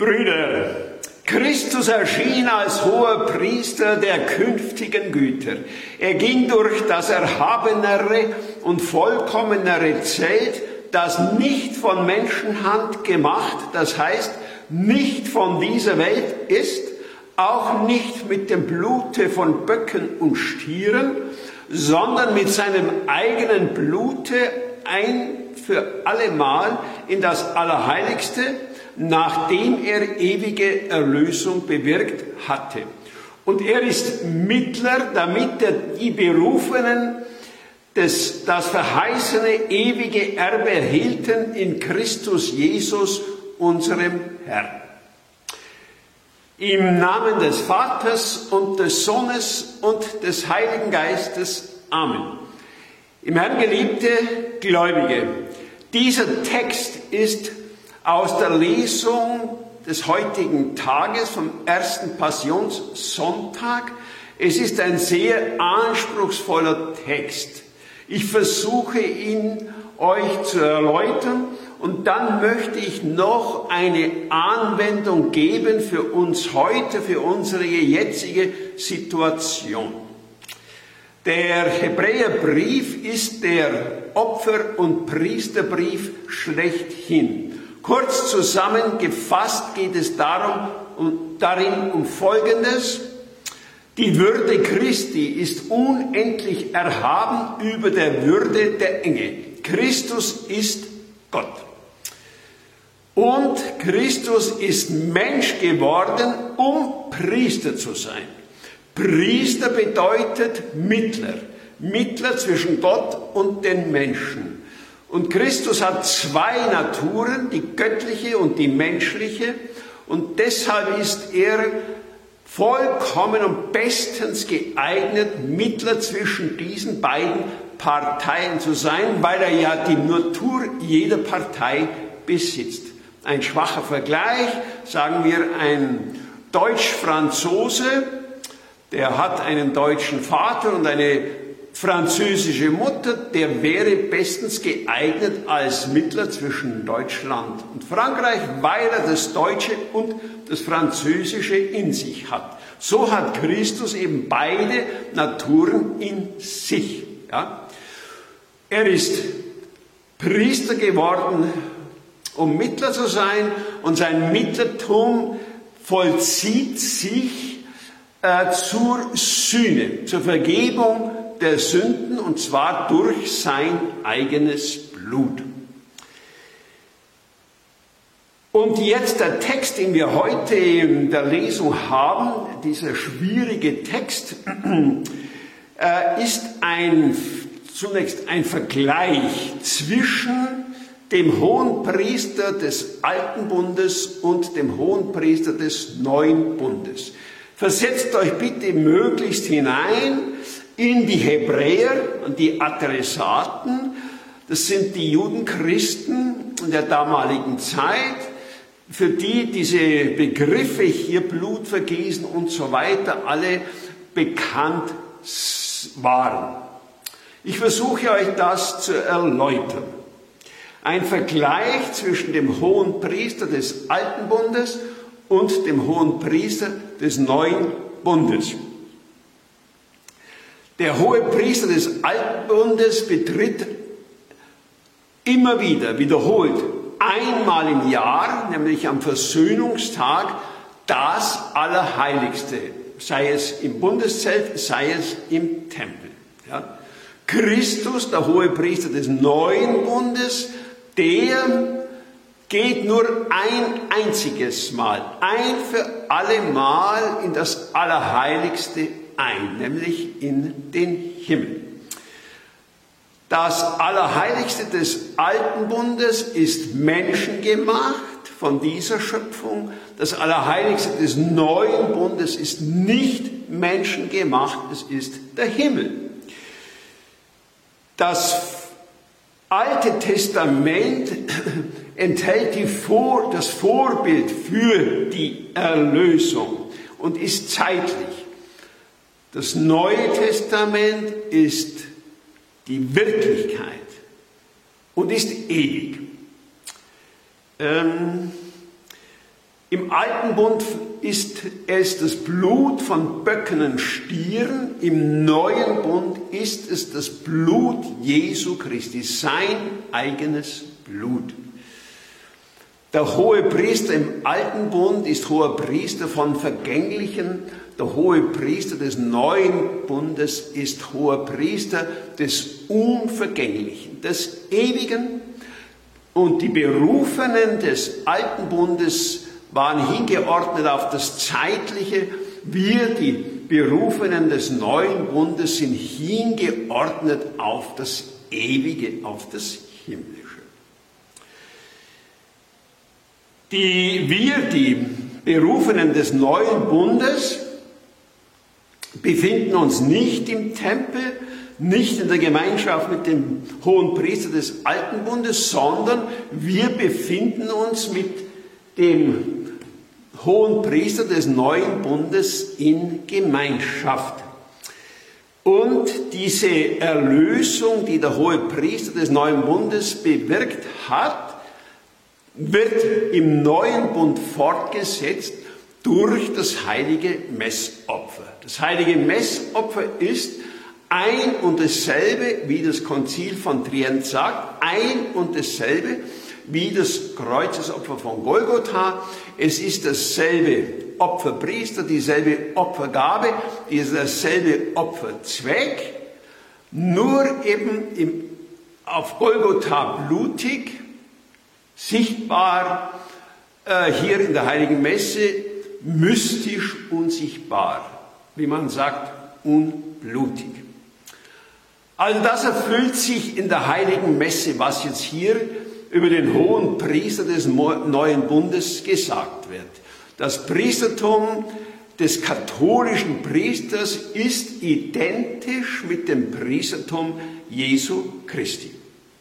Brüder, Christus erschien als hoher Priester der künftigen Güter. Er ging durch das erhabenere und vollkommenere Zelt, das nicht von Menschenhand gemacht, das heißt, nicht von dieser Welt ist, auch nicht mit dem Blute von Böcken und Stieren, sondern mit seinem eigenen Blute ein für allemal in das Allerheiligste, nachdem er ewige Erlösung bewirkt hatte. Und er ist Mittler, damit die Berufenen das verheißene ewige Erbe erhielten in Christus Jesus, unserem Herrn. Im Namen des Vaters und des Sohnes und des Heiligen Geistes. Amen. Im Herrn geliebte Gläubige, dieser Text ist aus der Lesung des heutigen Tages vom ersten Passionssonntag. Es ist ein sehr anspruchsvoller Text. Ich versuche ihn euch zu erläutern und dann möchte ich noch eine Anwendung geben für uns heute, für unsere jetzige Situation. Der Hebräerbrief ist der Opfer- und Priesterbrief schlechthin. Kurz zusammengefasst geht es darin um Folgendes. Die Würde Christi ist unendlich erhaben über der Würde der Engel. Christus ist Gott. Und Christus ist Mensch geworden, um Priester zu sein. Priester bedeutet Mittler. Mittler zwischen Gott und den Menschen. Und Christus hat zwei Naturen, die göttliche und die menschliche. Und deshalb ist er vollkommen und bestens geeignet, Mittler zwischen diesen beiden Parteien zu sein, weil er ja die Natur jeder Partei besitzt. Ein schwacher Vergleich, sagen wir ein Deutsch-Franzose, der hat einen deutschen Vater und eine französische Mutter, der wäre bestens geeignet als Mittler zwischen Deutschland und Frankreich, weil er das Deutsche und das Französische in sich hat. So hat Christus eben beide Naturen in sich. Ja? Er ist Priester geworden, um Mittler zu sein, und sein Mittlertum vollzieht sich zur Sühne, zur Vergebung der Sünden, und zwar durch sein eigenes Blut. Und jetzt der Text, den wir heute in der Lesung haben, dieser schwierige Text, ist zunächst ein Vergleich zwischen dem Hohenpriester des Alten Bundes und dem Hohenpriester des Neuen Bundes. Versetzt euch bitte möglichst hinein in die Hebräer und die Adressaten. Das sind die Judenchristen in der damaligen Zeit, für die diese Begriffe hier Blutvergießen und so weiter alle bekannt waren. Ich versuche euch das zu erläutern. Ein Vergleich zwischen dem Hohenpriester des Alten Bundes und dem Hohenpriester des Neuen Bundes. Der Hohepriester des Alten Bundes betritt immer wieder, wiederholt, einmal im Jahr, nämlich am Versöhnungstag, das Allerheiligste, sei es im Bundeszelt, sei es im Tempel. Ja? Christus, der Hohepriester des Neuen Bundes, der geht nur ein einziges Mal, ein für alle Mal in das Allerheiligste ein, nämlich in den Himmel. Das Allerheiligste des Alten Bundes ist menschengemacht von dieser Schöpfung. Das Allerheiligste des Neuen Bundes ist nicht menschengemacht, es ist der Himmel. Das Alte Testament enthält das Vorbild für die Erlösung und ist zeitlich. Das Neue Testament ist die Wirklichkeit und ist ewig. Im Alten Bund ist es das Blut von Böcken und Stieren, im Neuen Bund ist es das Blut Jesu Christi, sein eigenes Blut. Der hohe Priester im Alten Bund ist hoher Priester von Vergänglichen, der hohe Priester des Neuen Bundes ist hoher Priester des Unvergänglichen, des Ewigen. Und die Berufenen des Alten Bundes waren hingeordnet auf das Zeitliche. Wir, die Berufenen des Neuen Bundes, sind hingeordnet auf das Ewige, auf das Himmlische. Die Berufenen des Neuen Bundes, befinden uns nicht im Tempel, nicht in der Gemeinschaft mit dem hohen Priester des Alten Bundes, sondern wir befinden uns mit dem hohen Priester des Neuen Bundes in Gemeinschaft. Und diese Erlösung, die der hohe Priester des Neuen Bundes bewirkt hat, wird im Neuen Bund fortgesetzt durch das heilige Messopfer. Das heilige Messopfer ist ein und dasselbe, wie das Konzil von Trient sagt, ein und dasselbe wie das Kreuzesopfer von Golgotha. Es ist dasselbe Opferpriester, dieselbe Opfergabe, derselbe Opferzweck, nur eben auf Golgotha blutig, sichtbar hier in der Heiligen Messe, mystisch unsichtbar, wie man sagt, unblutig. Also das erfüllt sich in der Heiligen Messe, was jetzt hier über den hohen Priester des Neuen Bundes gesagt wird. Das Priestertum des katholischen Priesters ist identisch mit dem Priestertum Jesu Christi.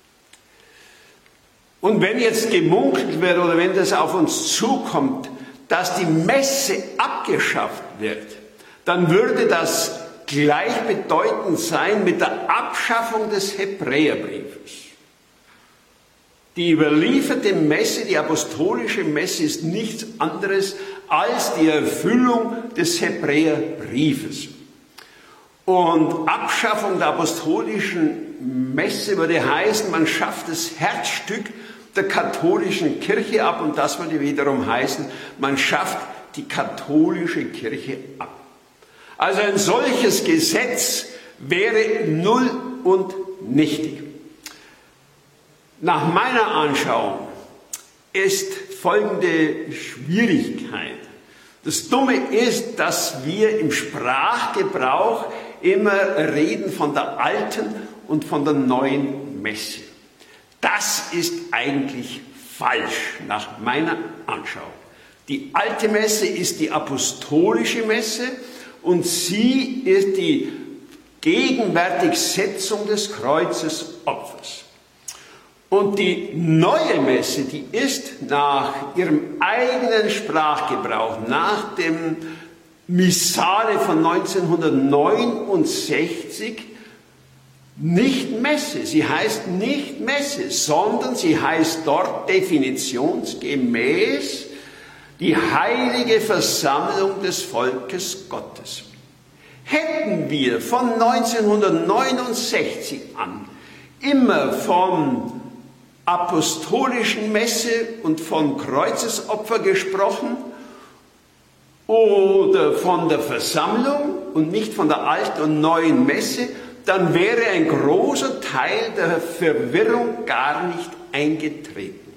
Und wenn jetzt gemunkelt wird oder wenn das auf uns zukommt, dass die Messe abgeschafft wird, dann würde das gleichbedeutend sein mit der Abschaffung des Hebräerbriefes. Die überlieferte Messe, die apostolische Messe, ist nichts anderes als die Erfüllung des Hebräerbriefes. Und Abschaffung der apostolischen Messe würde heißen, man schafft das Herzstück der katholischen Kirche ab, und das würde wiederum heißen, man schafft die katholische Kirche ab. Also ein solches Gesetz wäre null und nichtig. Nach meiner Anschauung ist folgende Schwierigkeit. Das Dumme ist, dass wir im Sprachgebrauch immer reden von der alten und von der neuen Messe. Das ist eigentlich falsch nach meiner Anschauung. Die alte Messe ist die apostolische Messe und sie ist die Gegenwärtigsetzung des Kreuzesopfers. Und die neue Messe, die ist nach ihrem eigenen Sprachgebrauch, nach dem Missale von 1969, nicht Messe. Sie heißt nicht Messe, sondern sie heißt dort definitionsgemäß die heilige Versammlung des Volkes Gottes. Hätten wir von 1969 an immer von apostolischen Messe und von Kreuzesopfer gesprochen oder von der Versammlung und nicht von der alten und neuen Messe, dann wäre ein großer Teil der Verwirrung gar nicht eingetreten.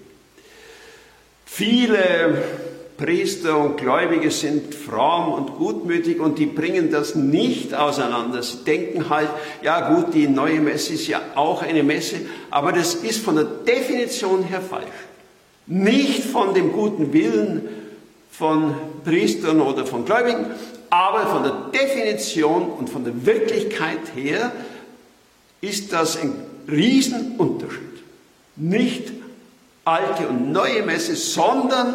Viele Priester und Gläubige sind fromm und gutmütig und die bringen das nicht auseinander. Sie denken halt, ja gut, die neue Messe ist ja auch eine Messe, aber das ist von der Definition her falsch. Nicht von dem guten Willen von Priestern oder von Gläubigen, aber von der Definition und von der Wirklichkeit her ist das ein Riesenunterschied. Nicht alte und neue Messe, sondern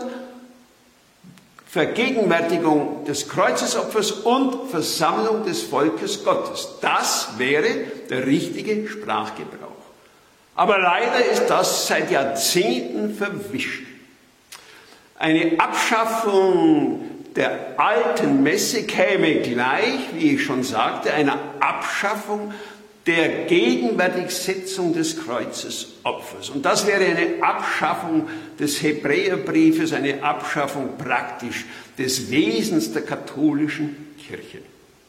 Vergegenwärtigung des Kreuzesopfers und Versammlung des Volkes Gottes. Das wäre der richtige Sprachgebrauch. Aber leider ist das seit Jahrzehnten verwischt. Eine Abschaffung der alten Messe käme gleich, wie ich schon sagte, einer Abschaffung der Gegenwärtigsetzung des Kreuzesopfers. Und das wäre eine Abschaffung des Hebräerbriefes, eine Abschaffung praktisch des Wesens der katholischen Kirche.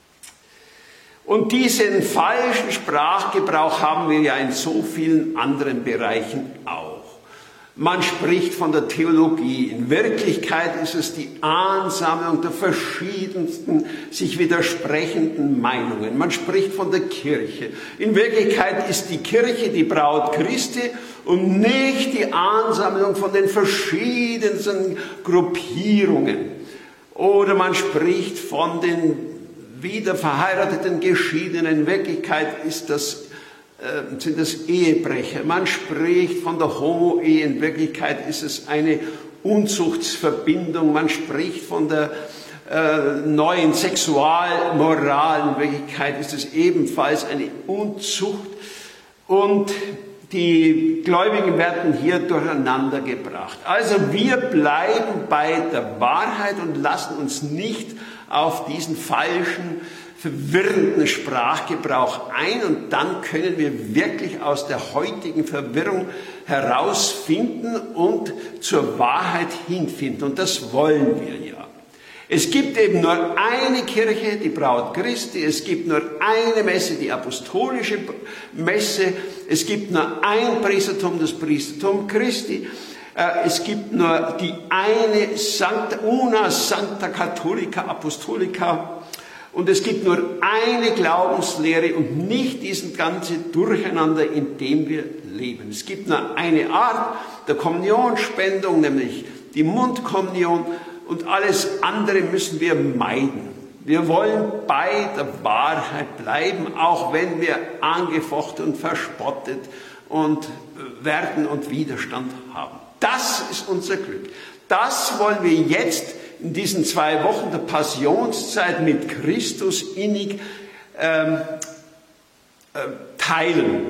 Und diesen falschen Sprachgebrauch haben wir ja in so vielen anderen Bereichen auch. Man spricht von der Theologie. In Wirklichkeit ist es die Ansammlung der verschiedensten, sich widersprechenden Meinungen. Man spricht von der Kirche. In Wirklichkeit ist die Kirche die Braut Christi und nicht die Ansammlung von den verschiedensten Gruppierungen. Oder man spricht von den wieder verheirateten Geschiedenen. In Wirklichkeit sind das Ehebrecher. Man spricht von der Homo-Ehe. In Wirklichkeit ist es eine Unzuchtsverbindung. Man spricht von der neuen Sexualmoral. In Wirklichkeit ist es ebenfalls eine Unzucht. Und die Gläubigen werden hier durcheinander gebracht. Also wir bleiben bei der Wahrheit und lassen uns nicht auf diesen falschen, verwirrenden Sprachgebrauch ein, und dann können wir wirklich aus der heutigen Verwirrung herausfinden und zur Wahrheit hinfinden. Und das wollen wir ja. Es gibt eben nur eine Kirche, die Braut Christi. Es gibt nur eine Messe, die apostolische Messe. Es gibt nur ein Priestertum, das Priestertum Christi. Es gibt nur die eine Una Sancta Catholica Apostolica. Und es gibt nur eine Glaubenslehre und nicht diesen ganzen Durcheinander, in dem wir leben. Es gibt nur eine Art der Kommunionspendung, nämlich die Mundkommunion, und alles andere müssen wir meiden. Wir wollen bei der Wahrheit bleiben, auch wenn wir angefochten und verspottet werden und Widerstand haben. Das ist unser Glück. Das wollen wir jetzt in diesen 2 Wochen der Passionszeit mit Christus innig teilen.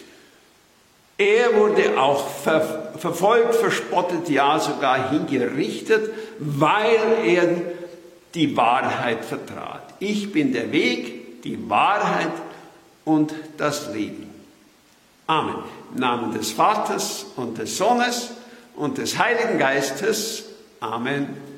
Er wurde auch verfolgt, verspottet, ja sogar hingerichtet, weil er die Wahrheit vertrat. Ich bin der Weg, die Wahrheit und das Leben. Amen. Im Namen des Vaters und des Sohnes und des Heiligen Geistes. Amen.